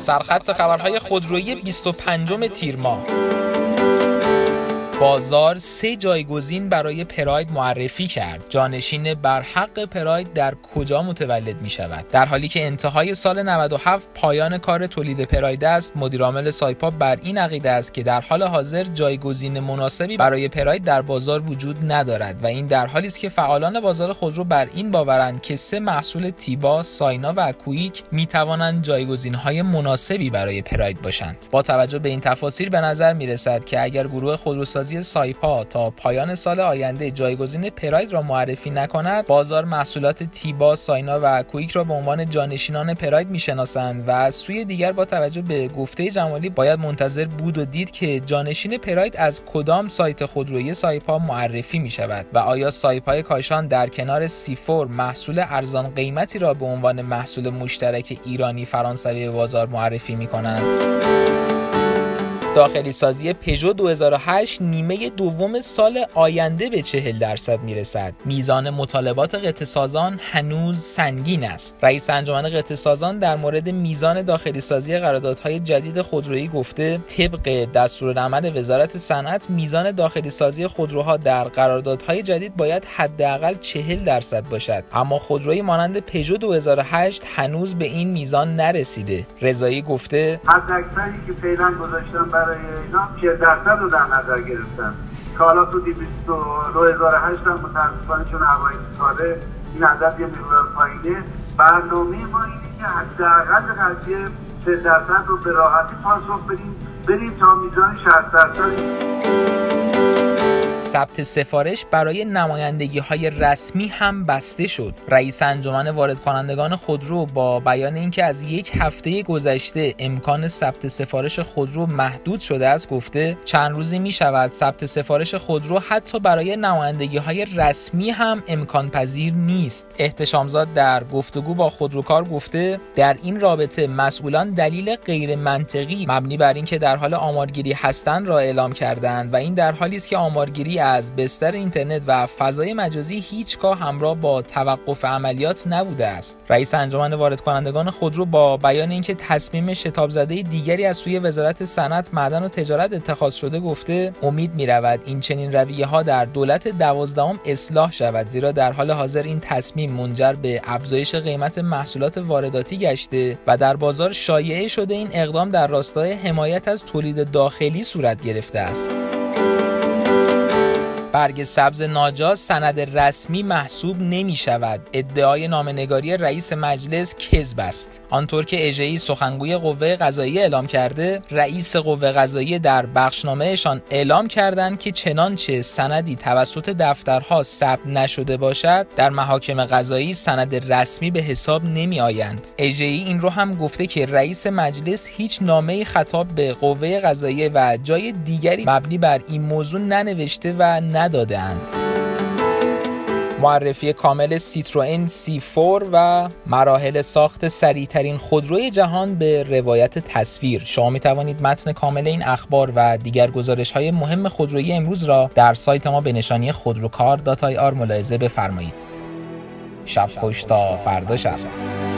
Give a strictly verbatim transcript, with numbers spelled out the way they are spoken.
سرخط خبرهای خودرویی بیست و پنجم تیر ماه. بازار سه جایگزین برای پراید معرفی کرد. جانشین برحق پراید در کجا متولد می شود؟ در حالی که انتهای سال نود و هفت پایان کار تولید پراید است، مدیرعامل سایپا بر این عقیده است که در حال حاضر جایگزین مناسبی برای پراید در بازار وجود ندارد و این در حالی است که فعالان بازار خودرو بر این باورند که سه محصول تیبا، ساینا و کویک می توانند جایگزین‌های مناسبی برای پراید باشند. با توجه به این تفاصیل به نظر می رسد که اگر گروه خودروسازی سایپا تا پایان سال آینده جایگزین پراید را معرفی نکند، بازار محصولات تیبا، ساینا و کویک را به عنوان جانشینان پراید میشناسند و از سوی دیگر با توجه به گفته جمالی باید منتظر بود و دید که جانشین پراید از کدام سایت خودرویی سایپا معرفی می شود و آیا سایپای کاشان در کنار سی فور محصول ارزان قیمتی را به عنوان محصول مشترک ایرانی فرانسوی بازار معرفی می کنند. داخلی سازی پژو دو هزار و هشت نیمه دوم سال آینده به چهل درصد میرسد. میزان مطالبات قطعه سازان هنوز سنگین است. رئیس انجمن قطعه سازان در مورد میزان داخلی سازی قراردادهای جدید خودرویی گفته طبق دستورالعمل وزارت صنعت میزان داخلی سازی خودروها در قراردادهای جدید باید حداقل چهل درصد باشد، اما خودرویی مانند پژو دو هزار و هشت هنوز به این میزان نرسیده. رضایی گفته حداکثری که فعلا گذاشتن برای اینا چهل درصد رو در نظر گرفتن. کالا تو دو هزار و هشت هم متاسفانه چون هوای ساده این عدد یه مقدار پایینه. برنامه ما اینه که حداقل قضیه چهل درصد رو به راحتی پاسخ بدیم بریم تا میزان شصت درصد. ثبت سفارش برای نمایندگی‌های رسمی هم بسته شد. رئیس انجمن وارد کنندگان خودرو با بیان اینکه از یک هفته گذشته امکان ثبت سفارش خودرو محدود شده است گفته چند روزی می‌شود ثبت سفارش خودرو حتی برای نمایندگی‌های رسمی هم امکان پذیر نیست. احتشامزاد در گفتگو با خودروکار گفته در این رابطه مسئولان دلیل غیر منطقی مبنی بر اینکه در حال آمارگیری هستند را اعلام کردند و این در حالی است که آمارگیری از بستر اینترنت و فضای مجازی هیچگاه همراه با توقف عملیات نبوده است. رئیس انجمن وارد کنندگان خودرو با بیان اینکه تصمیم شتاب زده دیگری از سوی وزارت صنعت، معدن و تجارت اتخاذ شده گفته امید می‌رود این چنین رویه‌ها در دولت دوازدهم اصلاح شود، زیرا در حال حاضر این تصمیم منجر به افزایش قیمت محصولات وارداتی گشته و در بازار شایعه شده این اقدام در راستای حمایت از تولید داخلی صورت گرفته است. برگ سبز ناجا سند رسمی محسوب نمی شود. ادعای نامه‌نگاری رئیس مجلس کذب است. آنطور که اژه‌ای سخنگوی قوه قضاییه اعلام کرده، رئیس قوه قضاییه در بخشنامه‌شان اعلام کردند که چنانچه سندی توسط دفترها ثبت نشده باشد، در محاکم قضایی سند رسمی به حساب نمی آیند. اژه‌ای این رو هم گفته که رئیس مجلس هیچ نامه‌ای خطاب به قوه قضاییه و جای دیگری مبنی بر این موضوع ننوشته و ندادند. معرفی کامل سیتروئن سی فور و مراحل ساخت سریع‌ترین خودروی جهان به روایت تصویر. شما می توانید متن کامل این اخبار و دیگر گزارش‌های مهم خودرویی امروز را در سایت ما به نشانی خودروکار دات آی آر ملاحظه بفرمایید. شب خوش تا فردا شب.